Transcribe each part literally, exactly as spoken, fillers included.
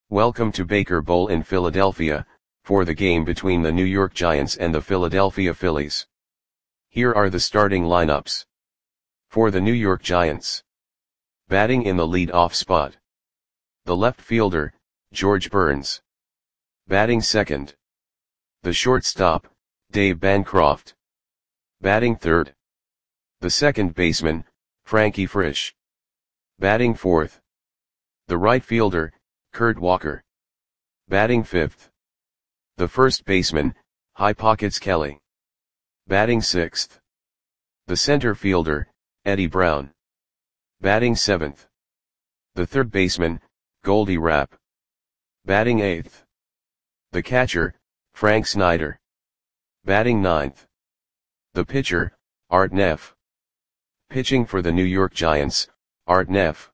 Welcome to Baker Bowl in Philadelphia, for the game between the New York Giants and the Philadelphia Phillies. Here are the starting lineups. For the New York Giants. Batting in the lead-off spot. The left fielder, George Burns. Batting second. The shortstop, Dave Bancroft. Batting third. The second baseman, Frankie Frisch. Batting fourth. The right fielder, Kurt Walker. Batting fifth. The first baseman, High Pockets Kelly. Batting sixth. The center fielder, Eddie Brown. Batting seventh. The third baseman, Goldie Rapp. Batting eighth. The catcher, Frank Snyder. Batting ninth. The pitcher, Art Neff. Pitching for the New York Giants, Art Neff.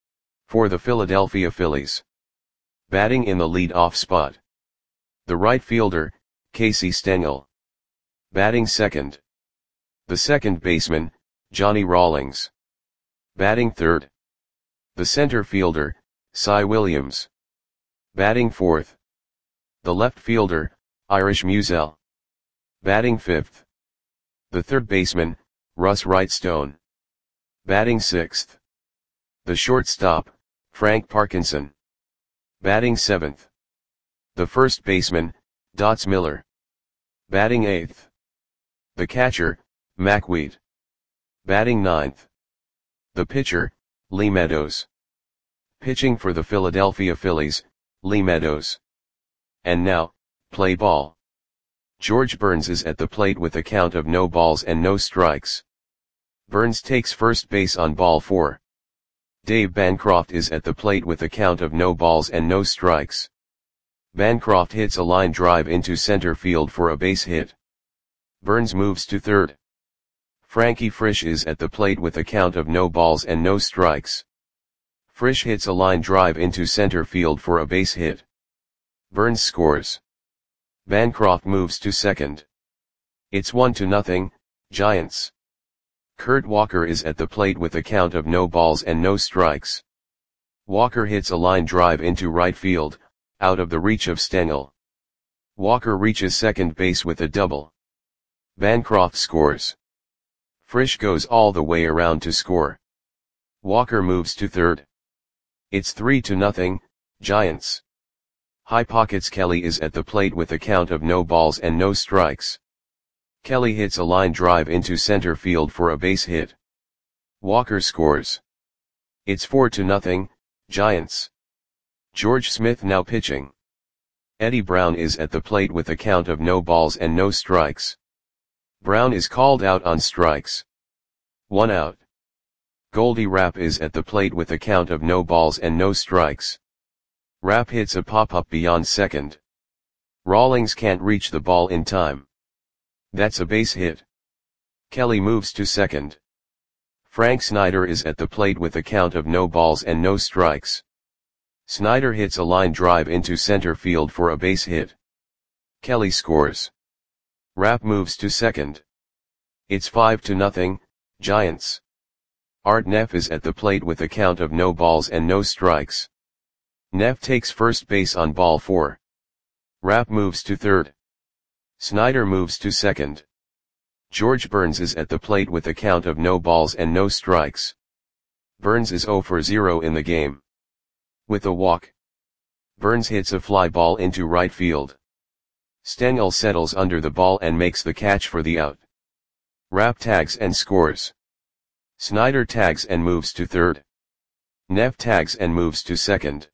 For the Philadelphia Phillies. Batting in the lead-off spot. The right fielder, Casey Stengel. Batting second. The second baseman, Johnny Rawlings. Batting third. The center fielder, Cy Williams. Batting fourth. The left fielder, Irish Musial. Batting fifth. The third baseman, Russ Wrightstone. Batting sixth. The shortstop, Frank Parkinson. Batting seventh. The first baseman, Dots Miller. Batting eighth. The catcher, Mac Wheat. Batting ninth. The pitcher, Lee Meadows. Pitching for the Philadelphia Phillies, Lee Meadows. And now, play ball. George Burns is at the plate with a count of no balls and no strikes. Burns takes first base on ball four. Dave Bancroft is at the plate with a count of no balls and no strikes. Bancroft hits a line drive into center field for a base hit. Burns moves to third. Frankie Frisch is at the plate with a count of no balls and no strikes. Frisch hits a line drive into center field for a base hit. Burns scores. Bancroft moves to second. It's one to nothing, Giants. Kurt Walker is at the plate with a count of no balls and no strikes. Walker hits a line drive into right field, out of the reach of Stengel. Walker reaches second base with a double. Bancroft scores. Frisch goes all the way around to score. Walker moves to third. It's three to nothing, Giants. High Pockets Kelly is at the plate with a count of no balls and no strikes. Kelly hits a line drive into center field for a base hit. Walker scores. It's four to nothing, Giants. George Smith now pitching. Eddie Brown is at the plate with a count of no balls and no strikes. Brown is called out on strikes. One out. Goldie Rapp is at the plate with a count of no balls and no strikes. Rapp hits a pop-up beyond second. Rawlings can't reach the ball in time. That's a base hit. Kelly moves to second. Frank Snyder is at the plate with a count of no balls and no strikes. Snyder hits a line drive into center field for a base hit. Kelly scores. Rapp moves to second. It's five to nothing, Giants. Art Neff is at the plate with a count of no balls and no strikes. Neff takes first base on ball four. Rapp moves to third. Snyder moves to second. George Burns is at the plate with a count of no balls and no strikes. Burns is zero for zero in the game. With a walk. Burns hits a fly ball into right field. Stengel settles under the ball and makes the catch for the out. Rapp tags and scores. Snyder tags and moves to third. Neff tags and moves to second.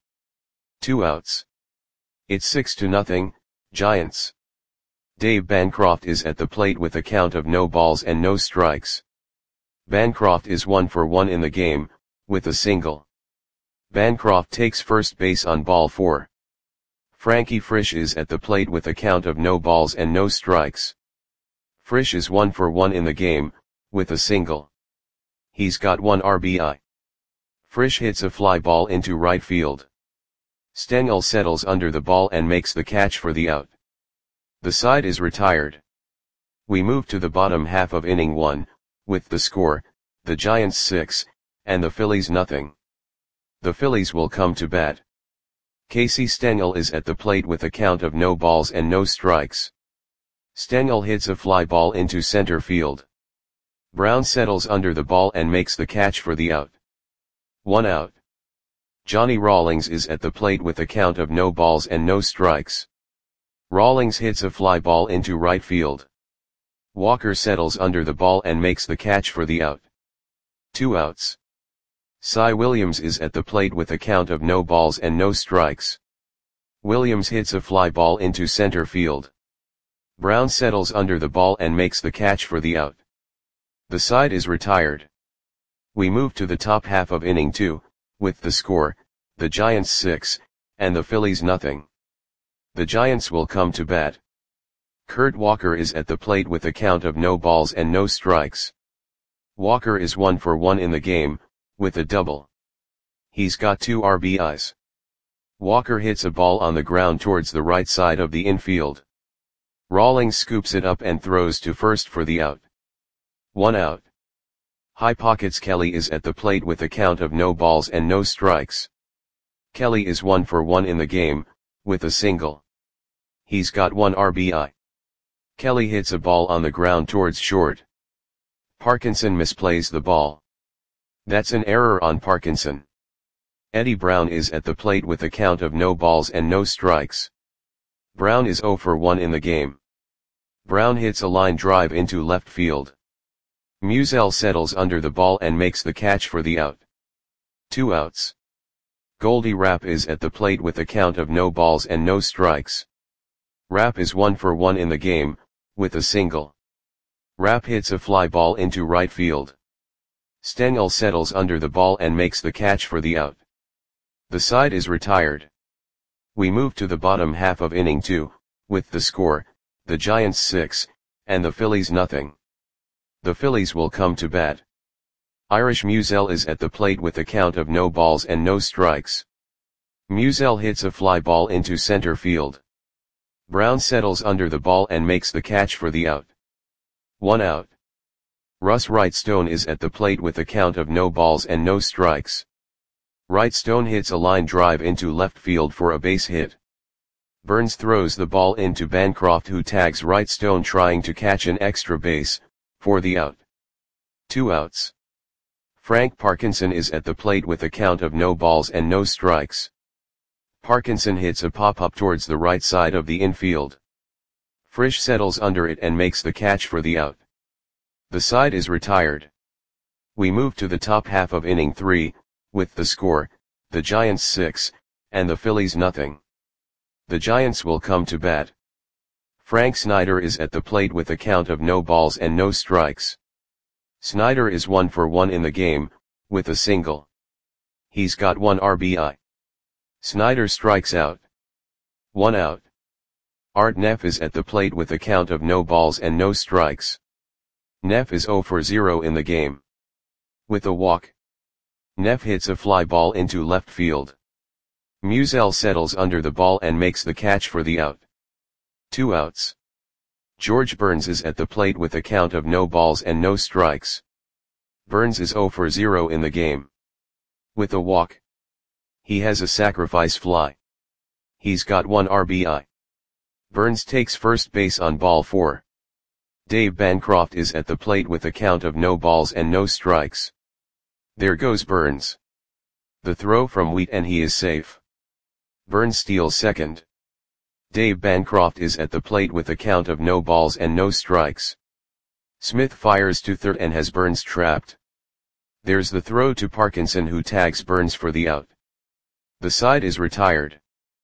Two outs. It's six to nothing, Giants. Dave Bancroft is at the plate with a count of no balls and no strikes. Bancroft is one for one in the game, with a single. Bancroft takes first base on ball four. Frankie Frisch is at the plate with a count of no balls and no strikes. Frisch is one for one in the game, with a single. He's got one R B I. Frisch hits a fly ball into right field. Stengel settles under the ball and makes the catch for the out. The side is retired. We move to the bottom half of inning one, with the score, the Giants six, and the Phillies nothing. The Phillies will come to bat. Casey Stengel is at the plate with a count of no balls and no strikes. Stengel hits a fly ball into center field. Brown settles under the ball and makes the catch for the out. One out. Johnny Rawlings is at the plate with a count of no balls and no strikes. Rawlings hits a fly ball into right field. Walker settles under the ball and makes the catch for the out. Two outs. Cy Williams is at the plate with a count of no balls and no strikes. Williams hits a fly ball into center field. Brown settles under the ball and makes the catch for the out. The side is retired. We move to the top half of inning two, with the score, the Giants six, and the Phillies nothing. The Giants will come to bat. Kurt Walker is at the plate with a count of no balls and no strikes. Walker is one for one in the game, with a double. He's got two R B Is. Walker hits a ball on the ground towards the right side of the infield. Rawlings scoops it up and throws to first for the out. One out. High Pockets Kelly is at the plate with a count of no balls and no strikes. Kelly is one for one in the game, with a single. He's got one R B I. Kelly hits a ball on the ground towards short. Parkinson misplays the ball. That's an error on Parkinson. Eddie Brown is at the plate with a count of no balls and no strikes. Brown is zero for one in the game. Brown hits a line drive into left field. Musial settles under the ball and makes the catch for the out. Two outs. Goldie Rapp is at the plate with a count of no balls and no strikes. Rapp is one for one in the game, with a single. Rapp hits a fly ball into right field. Stengel settles under the ball and makes the catch for the out. The side is retired. We move to the bottom half of inning two, with the score, the Giants six, and the Phillies nothing. The Phillies will come to bat. Irish Musial is at the plate with a count of no balls and no strikes. Musial hits a fly ball into center field. Brown settles under the ball and makes the catch for the out. One out. Russ Wrightstone is at the plate with a count of no balls and no strikes. Wrightstone hits a line drive into left field for a base hit. Burns throws the ball into Bancroft, who tags Wrightstone trying to catch an extra base, for the out. Two outs. Frank Parkinson is at the plate with a count of no balls and no strikes. Parkinson hits a pop-up towards the right side of the infield. Frisch settles under it and makes the catch for the out. The side is retired. We move to the top half of inning three, with the score, the Giants six, and the Phillies nothing. The Giants will come to bat. Frank Snyder is at the plate with a count of no balls and no strikes. Snyder is one for one in the game, with a single. He's got one R B I. Snyder strikes out. One out. Art Neff is at the plate with a count of no balls and no strikes. Neff is zero for zero in the game. With a walk. Neff hits a fly ball into left field. Musial settles under the ball and makes the catch for the out. Two outs. George Burns is at the plate with a count of no balls and no strikes. Burns is zero for zero in the game. With a walk. He has a sacrifice fly. He's got one R B I. Burns takes first base on ball four. Dave Bancroft is at the plate with a count of no balls and no strikes. There goes Burns. The throw from Wheat and he is safe. Burns steals second. Dave Bancroft is at the plate with a count of no balls and no strikes. Smith fires to third and has Burns trapped. There's the throw to Parkinson, who tags Burns for the out. The side is retired.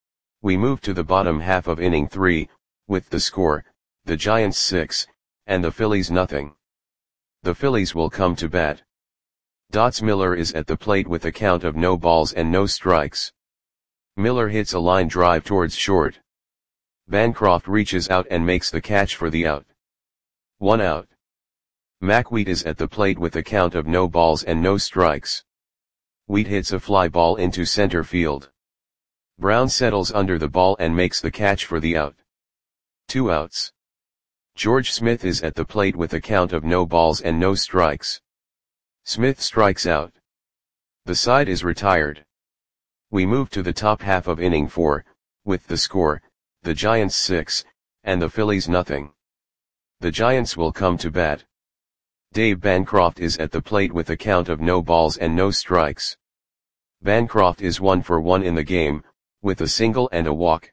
We move to the bottom half of inning three, with the score, the Giants six, and the Phillies nothing. The Phillies will come to bat. Dots Miller is at the plate with a count of no balls and no strikes. Miller hits a line drive towards short. Bancroft reaches out and makes the catch for the out. One out. Mac Wheat is at the plate with a count of no balls and no strikes. Wheat hits a fly ball into center field. Brown settles under the ball and makes the catch for the out. Two outs. George Smith is at the plate with a count of no balls and no strikes. Smith strikes out. The side is retired. We move to the top half of inning four, with the score, the Giants six, and the Phillies nothing. The Giants will come to bat. Dave Bancroft is at the plate with a count of no balls and no strikes. Bancroft is one for one in the game, with a single and a walk.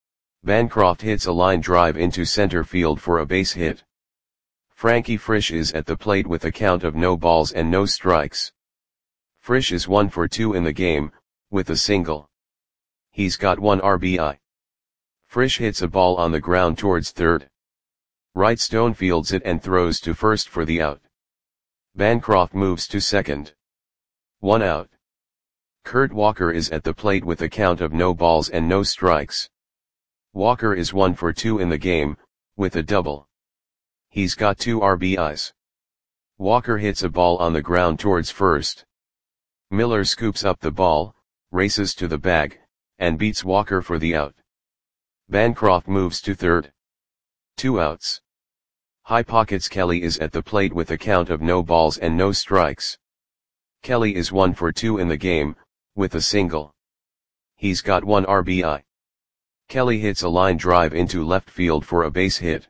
Bancroft hits a line drive into center field for a base hit. Frankie Frisch is at the plate with a count of no balls and no strikes. Frisch is one for two in the game, with a single. He's got one R B I. Frisch hits a ball on the ground towards third. Wright Stone fields it and throws to first for the out. Bancroft moves to second. One out. Kurt Walker is at the plate with a count of no balls and no strikes. Walker is one for two in the game, with a double. He's got two R B Is. Walker hits a ball on the ground towards first. Miller scoops up the ball, races to the bag, and beats Walker for the out. Bancroft moves to third. Two outs. High Pockets Kelly is at the plate with a count of no balls and no strikes. Kelly is one for two in the game, with a single. He's got one R B I. Kelly hits a line drive into left field for a base hit.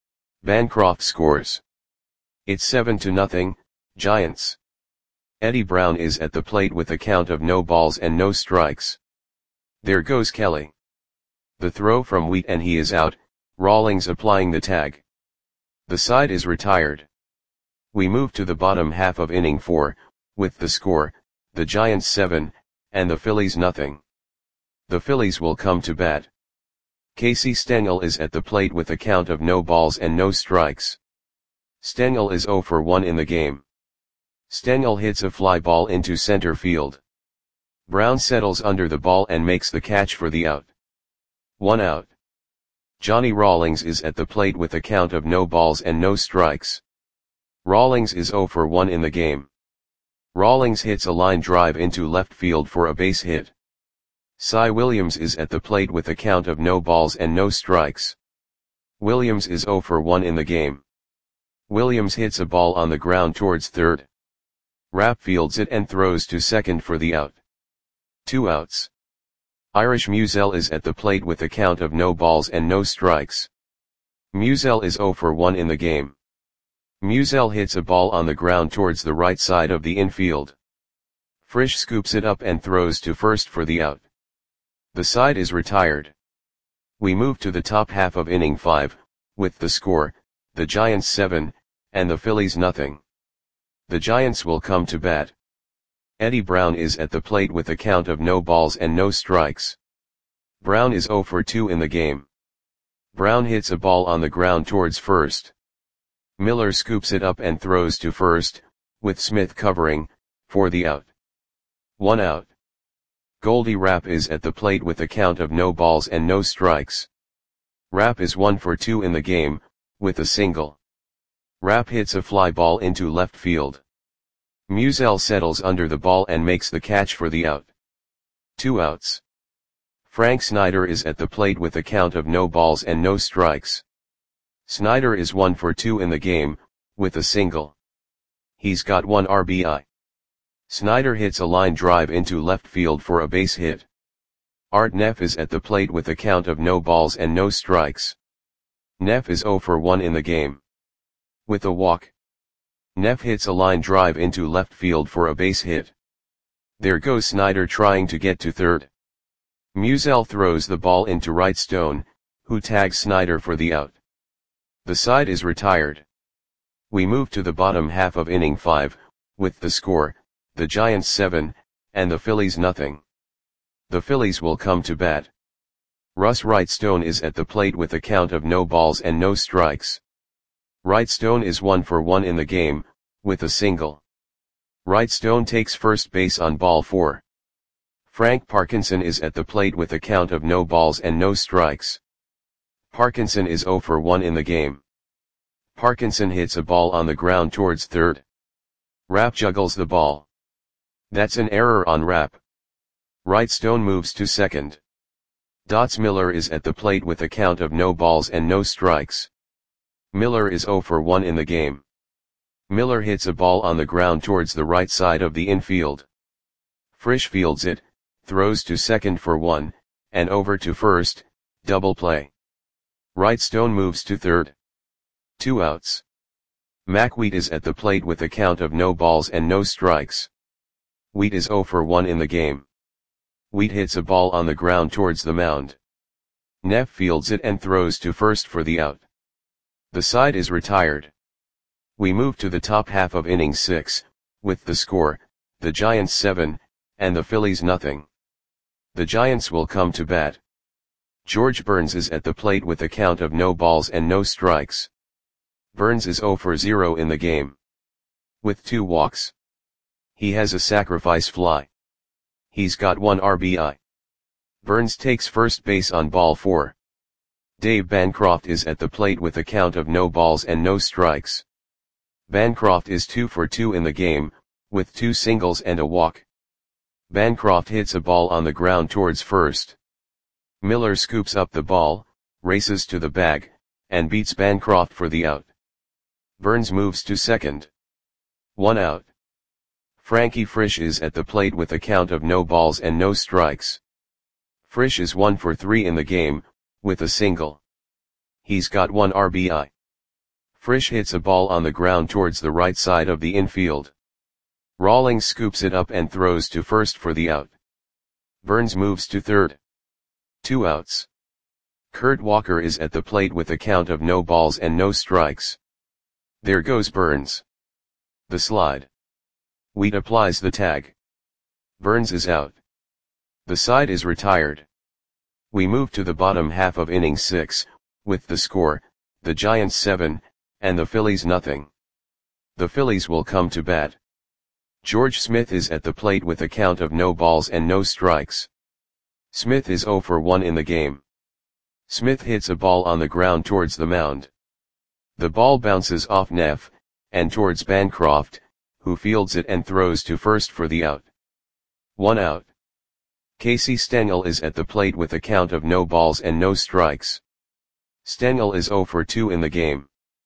Bancroft scores. It's seven to nothing, Giants. Eddie Brown is at the plate with a count of no balls and no strikes. There goes Kelly. The throw from Wheat and he is out, Rawlings applying the tag. The side is retired. We move to the bottom half of inning four, with the score, the Giants seven, and the Phillies nothing. The Phillies will come to bat. Casey Stengel is at the plate with a count of no balls and no strikes. Stengel is zero for one in the game. Stengel hits a fly ball into center field. Brown settles under the ball and makes the catch for the out. One out. Johnny Rawlings is at the plate with a count of no balls and no strikes. Rawlings is zero for one in the game. Rawlings hits a line drive into left field for a base hit. Cy Williams is at the plate with a count of no balls and no strikes. Williams is zero for one in the game. Williams hits a ball on the ground towards third. Rapp fields it and throws to second for the out. Two outs. Irish Musial is at the plate with a count of no balls and no strikes. Musial is zero for one in the game. Musial hits a ball on the ground towards the right side of the infield. Frisch scoops it up and throws to first for the out. The side is retired. We move to the top half of inning five, with the score, the Giants seven, and the Phillies nothing. The Giants will come to bat. Eddie Brown is at the plate with a count of no balls and no strikes. Brown is zero for two in the game. Brown hits a ball on the ground towards first. Miller scoops it up and throws to first, with Smith covering, for the out. One out. Goldie Rapp is at the plate with a count of no balls and no strikes. Rapp is one for two in the game, with a single. Rapp hits a fly ball into left field. Musial settles under the ball and makes the catch for the out. Two outs. Frank Snyder is at the plate with a count of no balls and no strikes. Snyder is one for two in the game, with a single. He's got one R B I. Snyder hits a line drive into left field for a base hit. Art Neff is at the plate with a count of no balls and no strikes. Neff is zero for one in the game. With a walk. Neff hits a line drive into left field for a base hit. There goes Snyder trying to get to third. Musial throws the ball into Wright Stone, who tags Snyder for the out. The side is retired. We move to the bottom half of inning five, with the score, the Giants seven, and the Phillies nothing. The Phillies will come to bat. Russ Wright Stone is at the plate with a count of no balls and no strikes. Wright Stone is one for one in the game, with a single. Wright Stone takes first base on ball four. Frank Parkinson is at the plate with a count of no balls and no strikes. Parkinson is zero for one in the game. Parkinson hits a ball on the ground towards third. Rapp juggles the ball. That's an error on Rapp. Wright Stone moves to second. Dots Miller is at the plate with a count of no balls and no strikes. Miller is zero for one in the game. Miller hits a ball on the ground towards the right side of the infield. Frisch fields it, throws to second for one, and over to first, double play. Right Stone moves to third. Two outs. Mac Wheat is at the plate with a count of no balls and no strikes. Wheat is oh for one in the game. Wheat hits a ball on the ground towards the mound. Neff fields it and throws to first for the out. The side is retired. We move to the top half of inning six, with the score, the Giants seven, and the Phillies nothing. The Giants will come to bat. George Burns is at the plate with a count of no balls and no strikes. Burns is oh for zero in the game. With two walks. He has a sacrifice fly. He's got one R B I. Burns takes first base on ball four. Dave Bancroft is at the plate with a count of no balls and no strikes. Bancroft is two for two in the game, with two singles and a walk. Bancroft hits a ball on the ground towards first. Miller scoops up the ball, races to the bag, and beats Bancroft for the out. Burns moves to second. One out. Frankie Frisch is at the plate with a count of no balls and no strikes. Frisch is one for three in the game, with a single. He's got one R B I. Frisch hits a ball on the ground towards the right side of the infield. Rawlings scoops it up and throws to first for the out. Burns moves to third. Two outs. Kurt Walker is at the plate with a count of no balls and no strikes. There goes Burns. The slide. Wheat applies the tag. Burns is out. The side is retired. We move to the bottom half of inning six, with the score, the Giants seven, and the Phillies nothing. The Phillies will come to bat. George Smith is at the plate with a count of no balls and no strikes. Smith is oh for one in the game. Smith hits a ball on the ground towards the mound. The ball bounces off Neff, and towards Bancroft, who fields it and throws to first for the out. One out. Casey Stengel is at the plate with a count of no balls and no strikes. Stengel is oh for two in the game.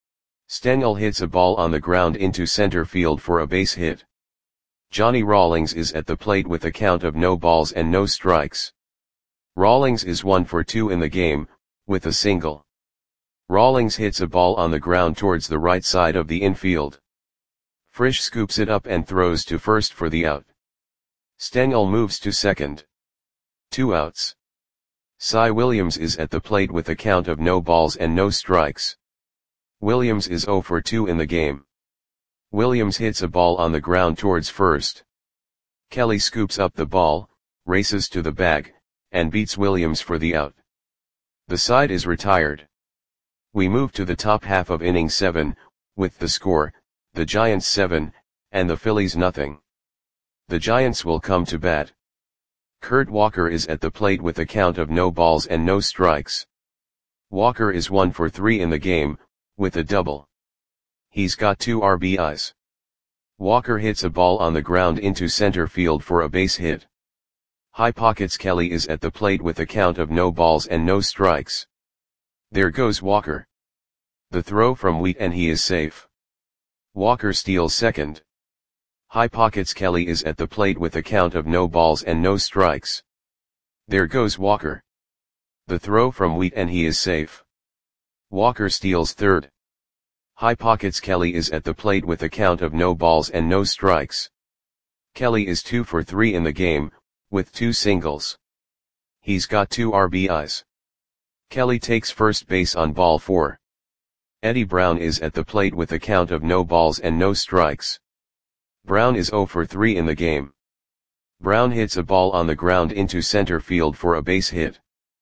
Stengel hits a ball on the ground into center field for a base hit. Johnny Rawlings is at the plate with a count of no balls and no strikes. Rawlings is one for two in the game, with a single. Rawlings hits a ball on the ground towards the right side of the infield. Frisch scoops it up and throws to first for the out. Stengel moves to second. Two outs. Cy Williams is at the plate with a count of no balls and no strikes. Williams is oh for two in the game. Williams hits a ball on the ground towards first. Kelly scoops up the ball, races to the bag, and beats Williams for the out. The side is retired. We move to the top half of inning seven, with the score, the Giants seven, and the Phillies nothing. The Giants will come to bat. Kurt Walker is at the plate with a count of no balls and no strikes. Walker is one for three in the game, with a double. He's got two R B Is. Walker hits a ball on the ground into center field for a base hit. High Pockets Kelly is at the plate with a count of no balls and no strikes. There goes Walker. The throw from Wheat and he is safe. Walker steals second. High Pockets Kelly is at the plate with a count of no balls and no strikes. There goes Walker. The throw from Wheat and he is safe. Walker steals third. High Pockets Kelly is at the plate with a count of no balls and no strikes. Kelly is two for three in the game, with two singles. He's got two R B Is. Kelly takes first base on ball four. Eddie Brown is at the plate with a count of no balls and no strikes. Brown is oh for three in the game. Brown hits a ball on the ground into center field for a base hit.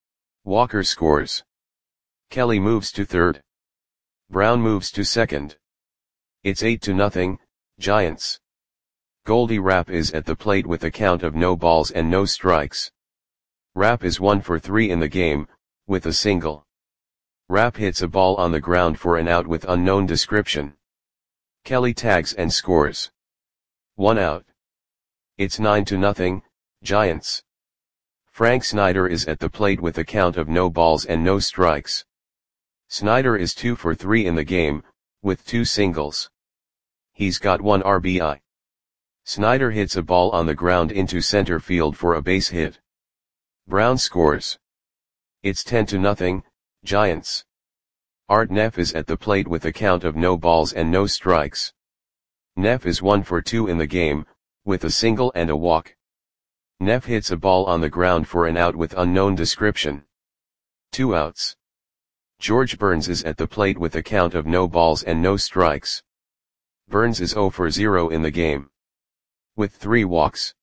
Walker scores. Kelly moves to third. Brown moves to second. It's eight to nothing, Giants. Goldie Rapp is at the plate with a count of no balls and no strikes. Rapp is one for three in the game, with a single. Rapp hits a ball on the ground for an out with unknown description. Kelly tags and scores. One out. It's nine to nothing, Giants. Frank Snyder is at the plate with a count of no balls and no strikes. Snyder is two for three in the game, with two singles. He's got one R B I. Snyder hits a ball on the ground into center field for a base hit. Brown scores. It's ten to nothing, Giants. Art Neff is at the plate with a count of no balls and no strikes. Neff is one for two in the game, with a single and a walk. Neff hits a ball on the ground for an out with unknown description. Two outs. George Burns is at the plate with a count of no balls and no strikes. Burns is zero for zero in the game, with three walks.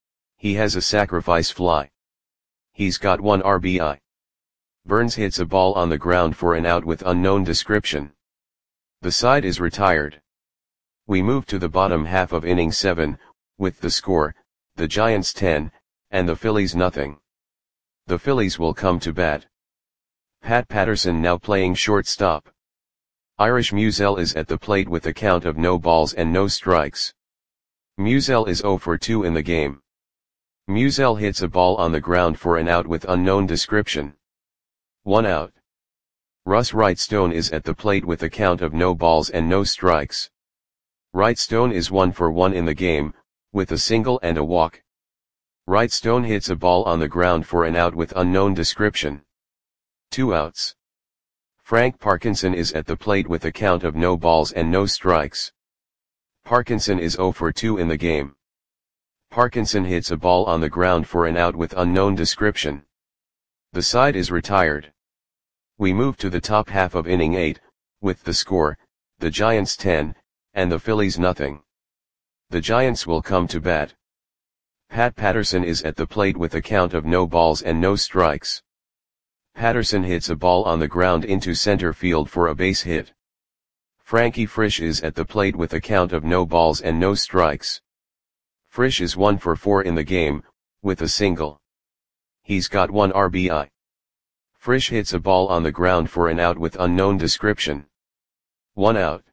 He has a sacrifice fly. He's got one R B I. Burns hits a ball on the ground for an out with unknown description. The side is retired. We move to the bottom half of inning seven, with the score, the Giants ten, and the Phillies nothing. The Phillies will come to bat. Pat Patterson now playing shortstop. Irish Musial is at the plate with a count of no balls and no strikes. Musial is zero for two in the game. Musial hits a ball on the ground for an out with unknown description. One out. Russ Wrightstone is at the plate with a count of no balls and no strikes. Wrightstone is one for one in the game, with a single and a walk. Wrightstone hits a ball on the ground for an out with unknown description. Two outs. Frank Parkinson is at the plate with a count of no balls and no strikes. Parkinson is zero for two in the game. Parkinson hits a ball on the ground for an out with unknown description. The side is retired. We move to the top half of inning eight, with the score, the Giants ten, and the Phillies nothing. The Giants will come to bat. Pat Patterson is at the plate with a count of no balls and no strikes. Patterson hits a ball on the ground into center field for a base hit. Frankie Frisch is at the plate with a count of no balls and no strikes. Frisch is one for four in the game, with a single. He's got one R B I. Frisch hits a ball on the ground for an out with unknown description. One out.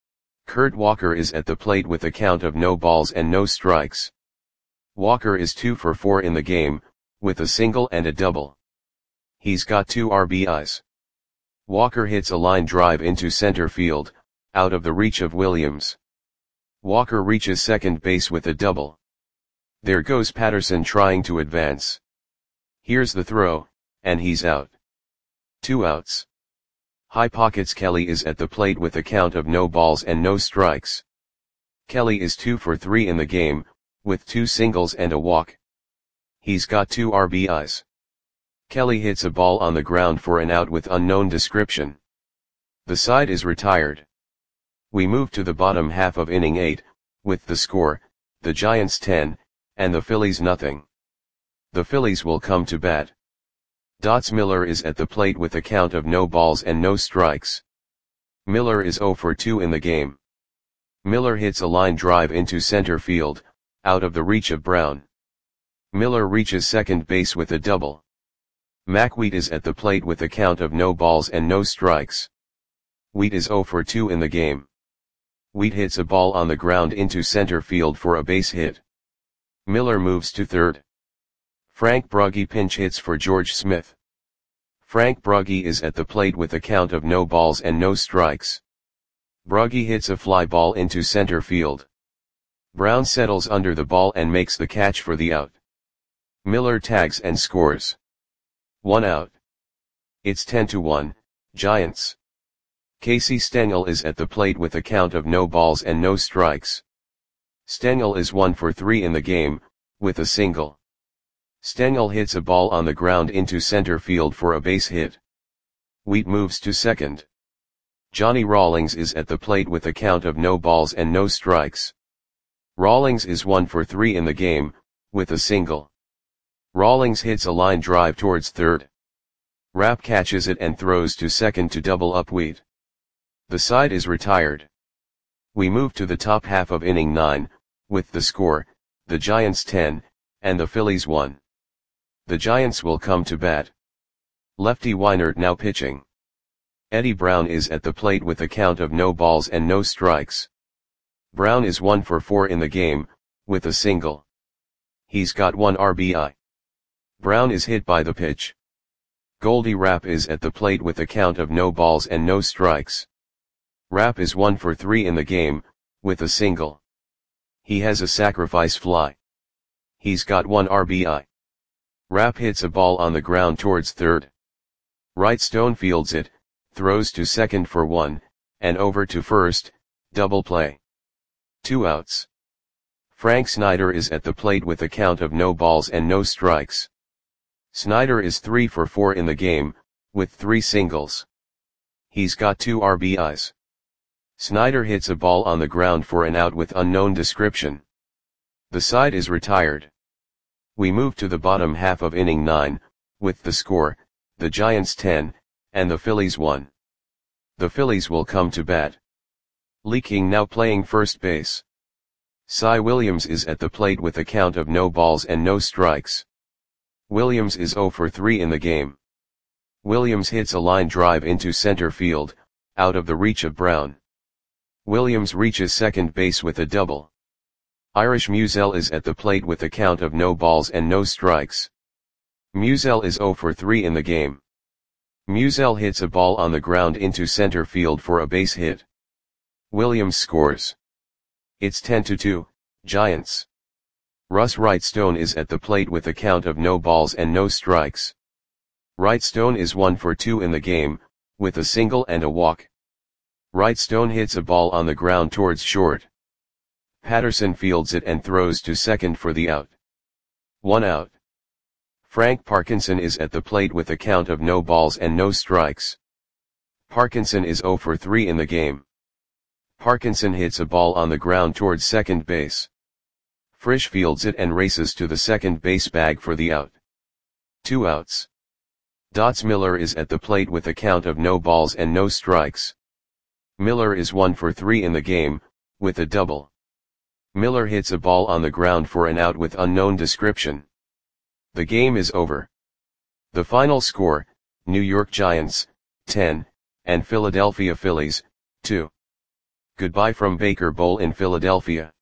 Kurt Walker is at the plate with a count of no balls and no strikes. Walker is two for four in the game, with a single and a double. He's got two R B Is. Walker hits a line drive into center field, out of the reach of Williams. Walker reaches second base with a double. There goes Patterson trying to advance. Here's the throw, and he's out. Two outs. High Pockets Kelly is at the plate with a count of no balls and no strikes. Kelly is two for three in the game, with two singles and a walk. He's got two R B Is. Kelly hits a ball on the ground for an out with unknown description. The side is retired. We move to the bottom half of inning eight, with the score, the Giants ten, and the Phillies nothing. The Phillies will come to bat. Dots Miller is at the plate with a count of no balls and no strikes. Miller is zero for two in the game. Miller hits a line drive into center field, out of the reach of Brown. Miller reaches second base with a double. Mac Wheat is at the plate with a count of no balls and no strikes. Wheat is zero for two in the game. Wheat hits a ball on the ground into center field for a base hit. Miller moves to third. Frank Brugge pinch hits for George Smith. Frank Brugge is at the plate with a count of no balls and no strikes. Brugge hits a fly ball into center field. Brown settles under the ball and makes the catch for the out. Miller tags and scores. One out. It's ten to one, Giants. Casey Stengel is at the plate with a count of no balls and no strikes. Stengel is one for three in the game, with a single. Stengel hits a ball on the ground into center field for a base hit. Wheat moves to second. Johnny Rawlings is at the plate with a count of no balls and no strikes. Rawlings is one for three in the game, with a single. Rawlings hits a line drive towards third. Rapp catches it and throws to second to double up Wheat. The side is retired. We move to the top half of inning nine, with the score, the Giants ten, and the Phillies one. The Giants will come to bat. Lefty Weinert now pitching. Eddie Brown is at the plate with a count of no balls and no strikes. Brown is one for four in the game, with a single. He's got one R B I. Brown is hit by the pitch. Goldie Rapp is at the plate with a count of no balls and no strikes. Rapp is one for three in the game, with a single. He has a sacrifice fly. He's got one R B I. Rapp hits a ball on the ground towards third. Wright Stone fields it, throws to second for one, and over to first, double play. Two outs. Frank Snyder is at the plate with a count of no balls and no strikes. Snyder is three for four in the game, with three singles. He's got two R B Is. Snyder hits a ball on the ground for an out with unknown description. The side is retired. We move to the bottom half of inning nine, with the score, the Giants ten, and the Phillies one. The Phillies will come to bat. Lee King now playing first base. Cy Williams is at the plate with a count of no balls and no strikes. Williams is zero for three in the game. Williams hits a line drive into center field, out of the reach of Brown. Williams reaches second base with a double. Irish Musial is at the plate with a count of no balls and no strikes. Musial is zero for three in the game. Musial hits a ball on the ground into center field for a base hit. Williams scores. It's ten to two, Giants. Russ Wright Stone is at the plate with a count of no balls and no strikes. Wright Stone is one for two in the game, with a single and a walk. Wright Stone hits a ball on the ground towards short. Patterson fields it and throws to second for the out. One out. Frank Parkinson is at the plate with a count of no balls and no strikes. Parkinson is zero for three in the game. Parkinson hits a ball on the ground towards second base. Frisch fields it and races to the second base bag for the out. Two outs. Dots Miller is at the plate with a count of no balls and no strikes. Miller is one for three in the game, with a double. Miller hits a ball on the ground for an out with unknown description. The game is over. The final score, New York Giants, ten, and Philadelphia Phillies, two. Goodbye from Baker Bowl in Philadelphia.